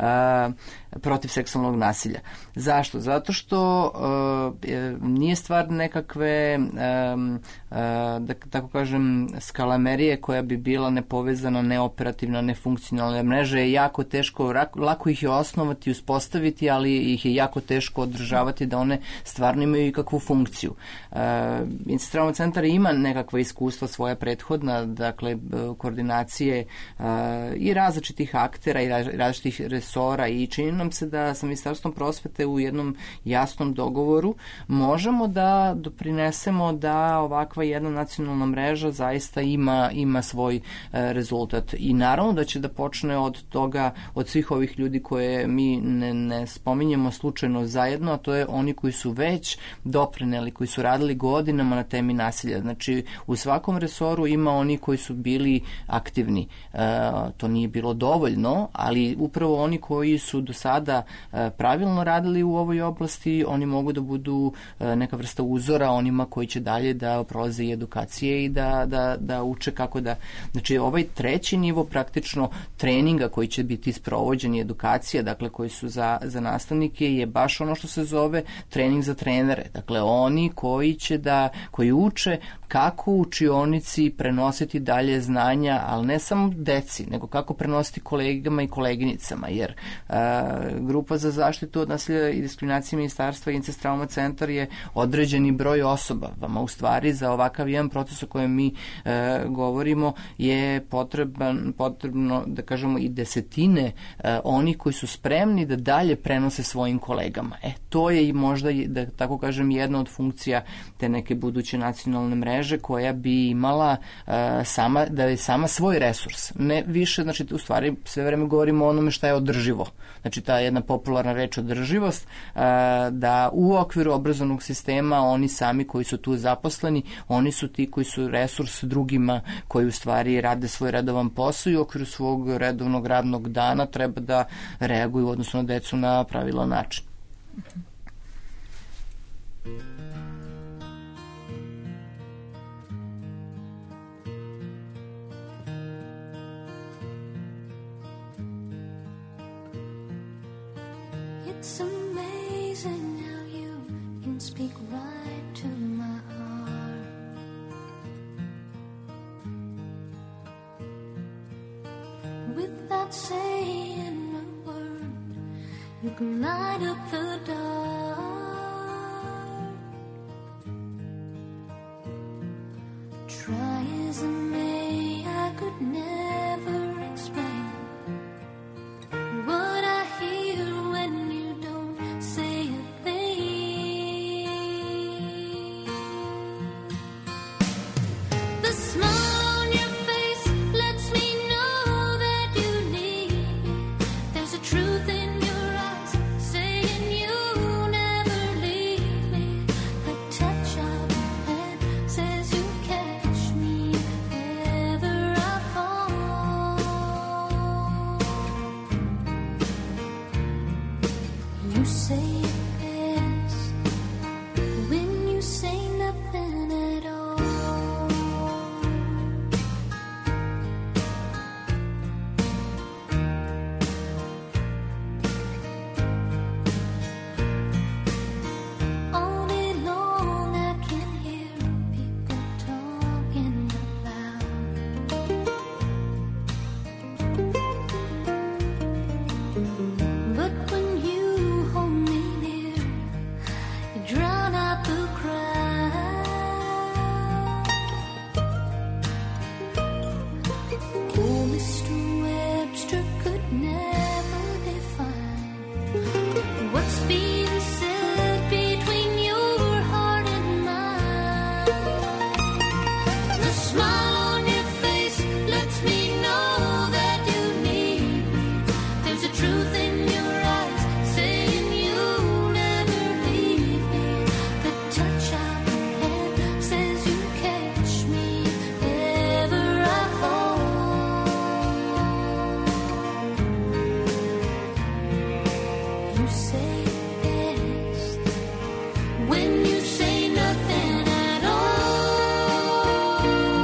[SPEAKER 4] a, protiv seksualnog nasilja. Zašto? Zato što a, nije stvar nekakve a, a, da tako kažem skalamerije koja bi bila nepovezana, neoperativna, nefunkcionalna. Mreža je jako teško, lako ih je osnovati, uspostaviti, ali ih je jako teško održavati da one stvarno imaju i kakvu funkciju. Uh, Incest Trauma centar ima nekakva iskustva svoja prethodna, dakle koordinacije uh, i različitih aktera i različitih resora i čini nam se da sa Ministarstvom prosvete u jednom jasnom dogovoru možemo da doprinesemo da ovakva jedna nacionalna mreža zaista ima, ima svoj uh, rezultat i naravno da će da počne od toga, od svih ovih ljudi koje mi ne, ne spominjemo slučajno zajedno, a to je oni koji su već doprineli, koji su radili godinama na temi nasilja. Znači, u svakom resoru ima oni koji su bili aktivni. E, to nije bilo dovoljno, ali upravo oni koji su do sada e, pravilno radili u ovoj oblasti, oni mogu da budu e, neka vrsta uzora onima koji će dalje da prolaze i edukacije i da, da, da uče kako da... Znači, ovaj treći nivo praktično treninga koji će biti sprovođen i edukacija, dakle, koji su za, za nastavnike, je baš ono što se zove trening za trenere. Dakle, oni koji će da, koji uče kako u učionici prenositi dalje znanja, ali ne samo deci, nego kako prenositi kolegama i koleginicama, jer a, grupa za zaštitu od nasilja i diskriminacije ministarstva Incest Trauma centar je određeni broj osoba. Vama u stvari za ovakav jedan proces o kojem mi a, govorimo je potreban, potrebno da kažemo i desetine a, oni koji su spremni da dalje prenose svojim kolegama. E, to je i možda, da tako kažem, jedna od funkcija te neke buduće nacionalne mreže koja bi imala uh, sama, da je sama svoj resurs. Ne više, znači u stvari sve vreme govorimo o onome šta je održivo. Znači ta jedna popularna reč održivost, uh, da u okviru obrazovnog sistema oni sami koji su tu zaposleni, oni su ti koji su resurs drugima koji u stvari rade svoj redovan posao i u okviru svog redovnog radnog dana treba da reaguju odnosno na decu na pravilan način.
[SPEAKER 6] It's amazing how you can speak right to my heart. without saying a word. You can light up the dark. Try as I may, I could never explain what I hear when you don't say a thing. The smile on your face lets me know that you need me. There's a truth in your eyes saying you'll never leave me. The touch of your hand says you catch me if ever I fall. You say it best when you say nothing at all. All day long I can hear people talking out loud. But when you hold me near, you drown out the crowd. Oh, Mister Webster could never define what's being said between your heart and mine. The smile on your face lets me know that you need me. There's a truth in your eyes saying you'll never leave me. The touch of your hand says you catch me if ever I fall. You say it best when you say nothing at all.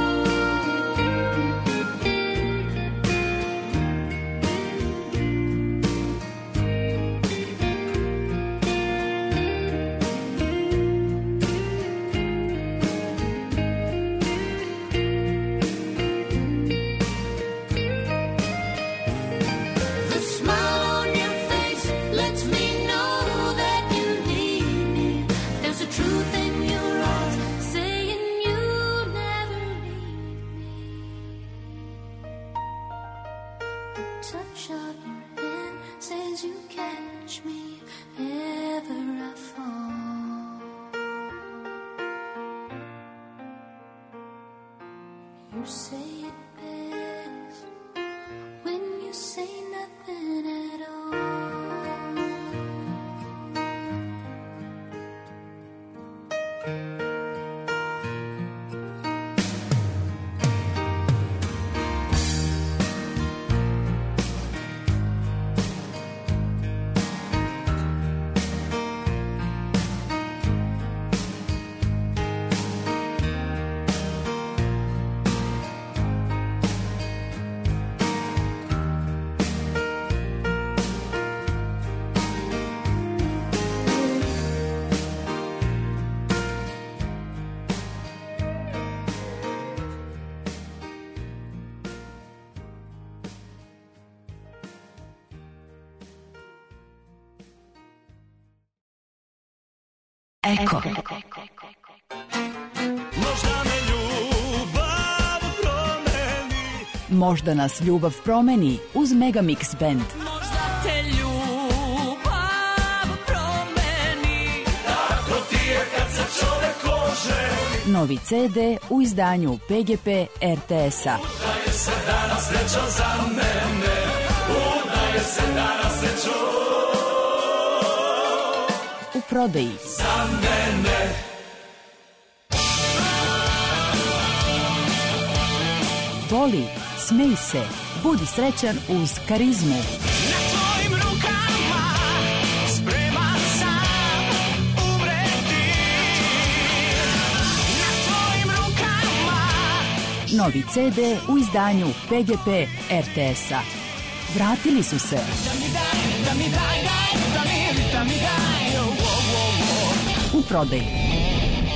[SPEAKER 6] The smile on your face lets me know that you need me. There's a truth in your eyes saying you'll never leave me. The touch of your hand says you catch me if ever I fall. You say it best when you say nothing at all.
[SPEAKER 7] Eko. Možda nas ljubav promeni uz Megamix Band.
[SPEAKER 8] Možda te ljubav promeni. Tako ti je kad se čovek oženi.
[SPEAKER 7] Novi ce de u izdanju pe ge pe er te es-a.
[SPEAKER 8] Udaje se danas srećan za mene. Udaje se danas srećan
[SPEAKER 7] U prodaji.
[SPEAKER 8] za mene.
[SPEAKER 7] Voli, smej se, budi srećan uz karizmu.
[SPEAKER 8] Na tvojim rukama spreman sam umreti. Na tvojim rukama.
[SPEAKER 7] Novi ce de u izdanju pe ge pe er te es-a. Vratili su se.
[SPEAKER 8] Da mi daj, da mi daj, daj, da mi, da mi daj. Oh, oh, oh, oh.
[SPEAKER 7] U prodaji.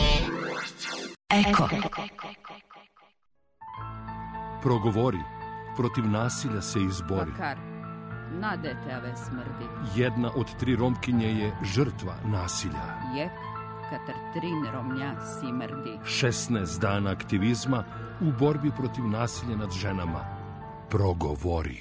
[SPEAKER 7] Eko.
[SPEAKER 1] Progovori.
[SPEAKER 9] protiv nasilja se izbori.
[SPEAKER 10] Bakar, na dete ave smrdi.
[SPEAKER 9] Jedna od tri Romkinje je žrtva nasilja.
[SPEAKER 10] Jek, katar trin Romnja simrdi.
[SPEAKER 9] šesnaest dana aktivizma u borbi protiv nasilja nad ženama. Progovori.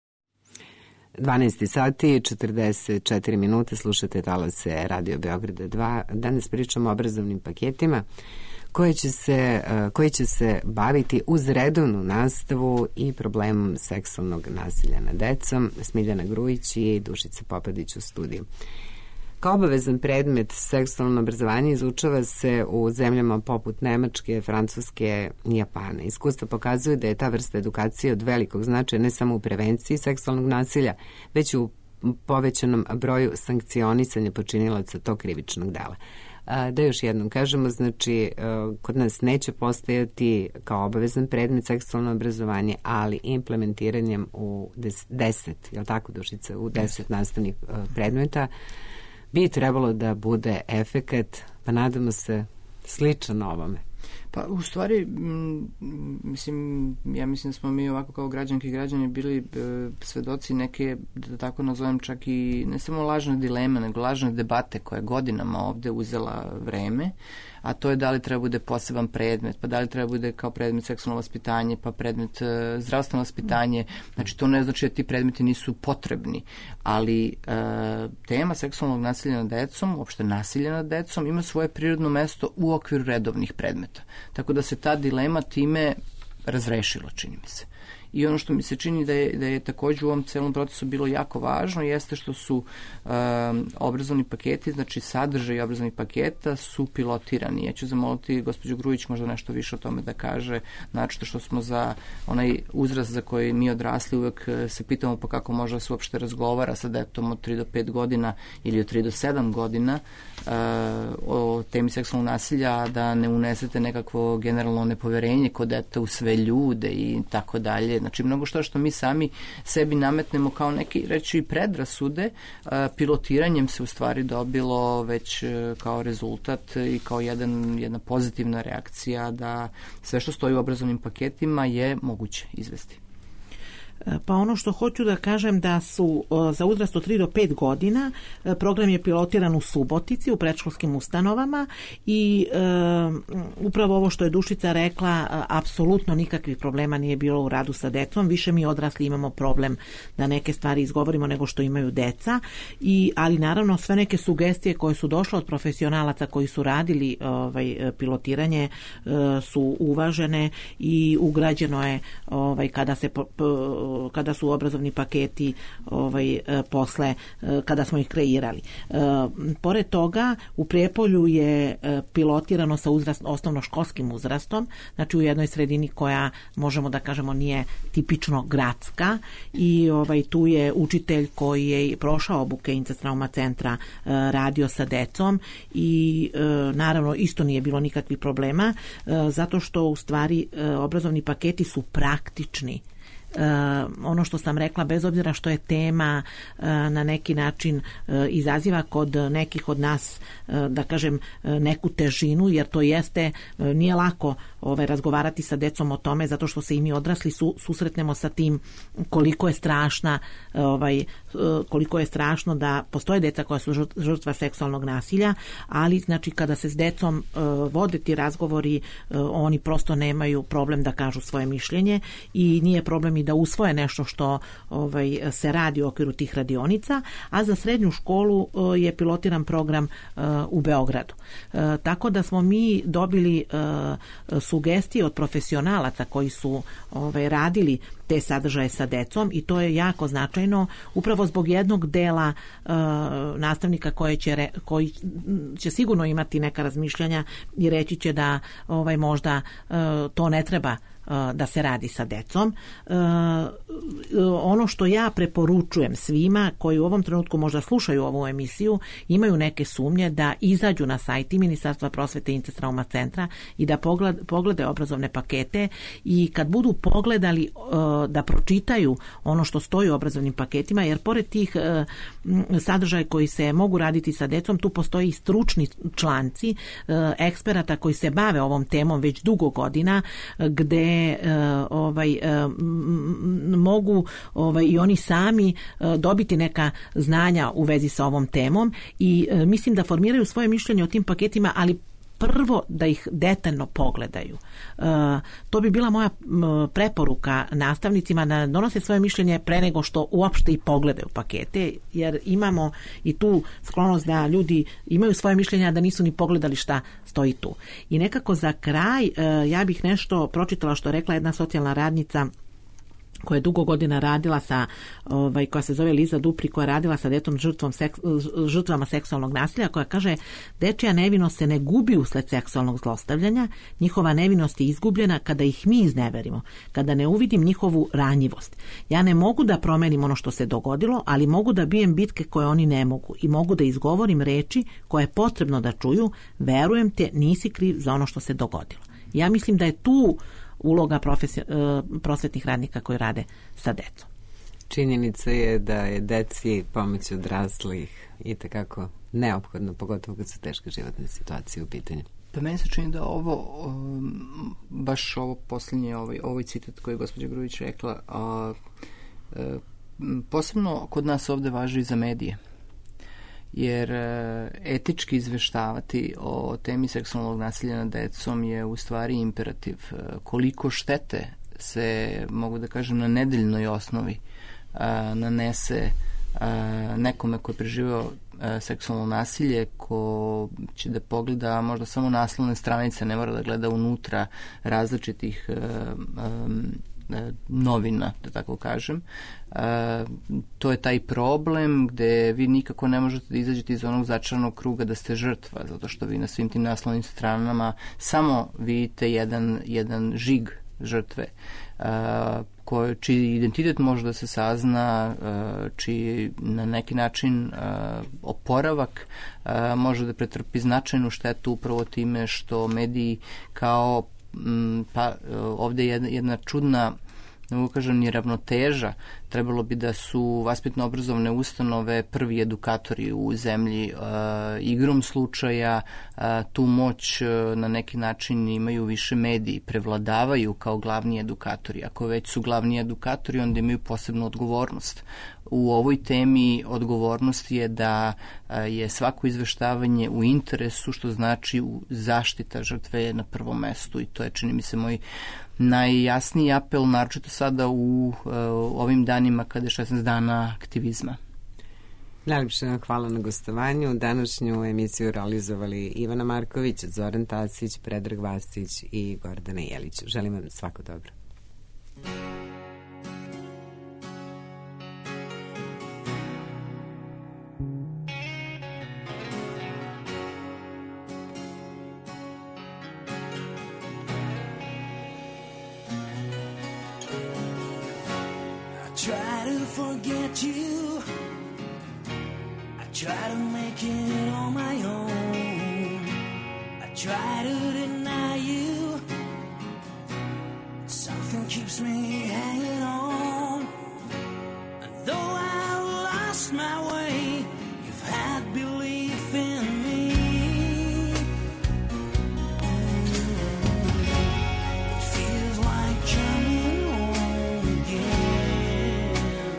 [SPEAKER 3] dvanaest sati i četrdeset četiri minute, slušate talase Radio Beograda dva. Danas pričamo o obrazovnim paketima koji će se, koji će se baviti uz redovnu nastavu i problemom seksualnog nasilja nad decom. Smiljana Grujić i Dušica Popadić u studiju. Kao obavezan predmet seksualno obrazovanje izučava se u zemljama poput Nemačke, Francuske i Japana. Iskustva pokazuju da je ta vrsta edukacije od velikog značaja ne samo u prevenciji seksualnog nasilja, već u povećanom broju sankcionisanja počinilaca tog krivičnog dela. Da još jednom kažemo, znači, kod nas neće postojati kao obavezan predmet seksualno obrazovanje, ali implementiranjem u deset, je li tako, Dušica, u deset nastavnih predmeta bi trebalo da bude efekat, pa nadamo se, sličan ovome.
[SPEAKER 4] Pa u stvari, m, mislim, ja mislim da smo mi ovako kao građanki i građani bili e, svedoci neke, da tako nazovem, čak i ne samo lažne dileme, nego lažne debate koja je godinama ovde uzela vreme, a to je da li treba bude poseban predmet, pa da li treba bude kao predmet seksualno vaspitanje, pa predmet e, zdravstveno vaspitanje. Znači, to ne znači da ti predmeti nisu potrebni, ali e, tema seksualnog nasilja nad decom, uopšte nasilja nad decom, ima svoje prirodno mesto u okviru redovnih predmeta. Tako da se ta dilema time razrešila, čini mi se. I ono što mi se čini da je, da je takođe u ovom celom procesu bilo jako važno jeste što su um, obrazovni paketi, znači sadržaj obrazovnih paketa su pilotirani. Ja ću zamoliti gospođu Grujić možda nešto više o tome da kaže, znači što smo za onaj uzrast za koji mi odrasli uvek se pitamo pa kako može da se uopšte razgovara sa detom od tri do pet godina ili od tri do sedam godina uh, o temi seksualnog nasilja, da ne unesete nekakvo generalno nepoverenje kod deta u sve ljude i tako dalje. Znači, mnogo što što mi sami sebi nametnemo kao neki, reći, predrasude, pilotiranjem se u stvari dobilo već kao rezultat i kao jedan, jedna pozitivna reakcija da sve što stoji u obrazovnim paketima je moguće izvesti.
[SPEAKER 2] Pa ono što hoću da kažem da su za uzrast od tri do pet godina program je pilotiran u Subotici u predškolskim ustanovama i e, upravo ovo što je Dušica rekla, apsolutno nikakvih problema nije bilo u radu sa decom, više mi odrasli imamo problem da neke stvari izgovorimo nego što imaju deca, i, ali naravno sve neke sugestije koje su došle od profesionalaca koji su radili ovaj, pilotiranje e, su uvažene i ugrađeno je ovaj, kada se po, po, kada su obrazovni paketi ovaj, posle, kada smo ih kreirali. E, pored toga, u Prijepolju je pilotirano sa uzrast, osnovnoškolskim uzrastom, znači u jednoj sredini koja, možemo da kažemo, nije tipično gradska, i ovaj, tu je učitelj koji je prošao obuke Incest Trauma centra e, radio sa decom i e, naravno isto nije bilo nikakvih problema, e, zato što u stvari e, obrazovni paketi su praktični. Uh, ono što sam rekla, bez obzira što je tema uh, na neki način uh, izaziva kod nekih od nas, uh, da kažem, uh, neku težinu, jer to jeste, uh, nije lako ovaj, razgovarati sa decom o tome, zato što se i mi odrasli su, susretnemo sa tim koliko je strašna ovaj, uh, koliko je strašno da postoje deca koja su žrtva seksualnog nasilja, ali znači kada se s decom uh, vode ti razgovori, uh, oni prosto nemaju problem da kažu svoje mišljenje i nije problem i da usvoje nešto što ovaj, se radi u okviru tih radionica, a za srednju školu uh, je pilotiran program uh, u Beogradu. Uh, tako da smo mi dobili uh, sugestije od profesionalaca koji su ovaj, radili te sadržaje sa decom, i to je jako značajno upravo zbog jednog dela uh, nastavnika koje će re, koji će sigurno imati neka razmišljanja i reći će da ovaj, možda uh, to ne treba da se radi sa decom. E, ono što ja preporučujem svima koji u ovom trenutku možda slušaju ovu emisiju, imaju neke sumnje, da izađu na sajt Ministarstva prosvete i Incest Trauma centra i da pogled, poglede obrazovne pakete, i kad budu pogledali e, da pročitaju ono što stoji u obrazovnim paketima, jer pored tih sadržaja koji se mogu raditi sa decom, tu postoji i stručni članci eksperata koji se bave ovom temom već dugo godina, gde ovaj, mogu ovaj, i oni sami dobiti neka znanja u vezi sa ovom temom i mislim da formiraju svoje mišljenje o tim paketima, ali prvo da ih detaljno pogledaju. E, to bi bila moja preporuka nastavnicima da donose svoje mišljenje pre nego što uopšte i pogledaju pakete, jer imamo i tu sklonost da ljudi imaju svoje mišljenja da nisu ni pogledali šta stoji tu. I nekako za kraj e, ja bih nešto pročitala što je rekla jedna socijalna radnica koja je dugo godina radila sa, ovaj, koja se zove Liza Dupri, koja je radila sa detom žrtvom seks, žrtvama seksualnog nasilja, koja kaže: dečija nevinost se ne gubi usled seksualnog zlostavljanja, njihova nevinost je izgubljena kada ih mi izneverimo, kada ne uvidim njihovu ranjivost. Ja ne mogu da promenim ono što se dogodilo, ali mogu da bijem bitke koje oni ne mogu i mogu da izgovorim reči koje je potrebno da čuju: verujem te, nisi kriv za ono što se dogodilo. Ja mislim da je tu uloga profesi, prosvetnih radnika koji rade sa decom.
[SPEAKER 3] Činjenica je da je deci pomoć odraslih i tekako neophodno, pogotovo kad su teške životne situacije u pitanju.
[SPEAKER 4] Pa meni se čini da ovo, um, baš ovo posljednje, ovaj, ovaj citat koji je gospođa Grujić rekla, a, a, posebno kod nas ovde važi za medije. Jer etički izveštavati o temi seksualnog nasilja nad decom je u stvari imperativ. Koliko štete se, mogu da kažem, na nedeljnoj osnovi a, nanese a, nekome ko je preživao a, seksualno nasilje, ko će da pogleda možda samo naslovne stranice, ne mora da gleda unutra različitih a, a, novina, da tako kažem. E, to je taj problem gde vi nikako ne možete da izađete iz onog začaranog kruga da ste žrtva, zato što vi na svim tim naslovnim stranama samo vidite jedan, jedan žig žrtve, e, koje, čiji identitet može da se sazna, e, čiji na neki način e, oporavak e, može da pretrpi značajnu štetu upravo time što mediji kao pa ovde je jedna, jedna čudna, ne mogu kažem ni ravnoteža. Trebalo bi da su vaspitno-obrazovne ustanove prvi edukatori u zemlji. E, igrom slučaja e, tu moć e, na neki način imaju više mediji, prevladavaju kao glavni edukatori. Ako već su glavni edukatori, onda imaju posebnu odgovornost. U ovoj temi odgovornost je da je svako izveštavanje u interesu, što znači zaštita žrtve je na prvom mestu, i to je, čini mi se, moj najjasniji apel, naročito sada u uh, ovim danima kada je šesnaest dana aktivizma.
[SPEAKER 3] Najlepše vam hvala na gostovanju. Današnju emisiju realizovali Ivana Marković, Zoran Tasić, Predrag Vastić i Gordana Jelić. Želim vam svako dobro.
[SPEAKER 11] Try to forget you, I try to make it on my own, I try to deny you, something keeps me hanging on, and though I lost my way, you've had belief in me. It feels like coming home again.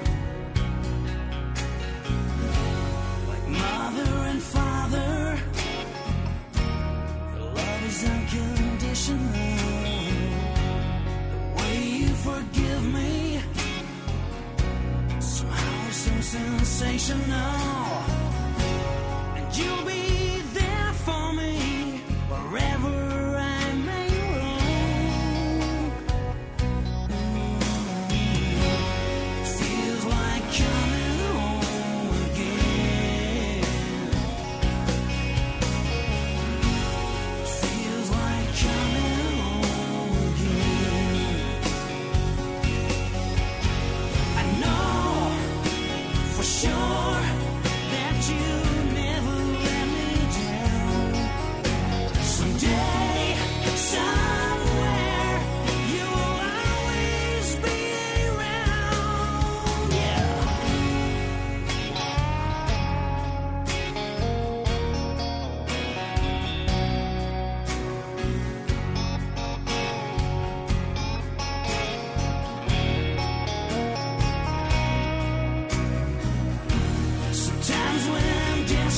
[SPEAKER 11] Mother and father, your love is unconditional. The way you forgive me, somehow so sensational. And you'll be there for me wherever I may roam. It feels like coming home again. Feels like coming home again. I know for sure that you never let me down.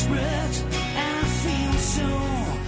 [SPEAKER 11] desperate and I feel so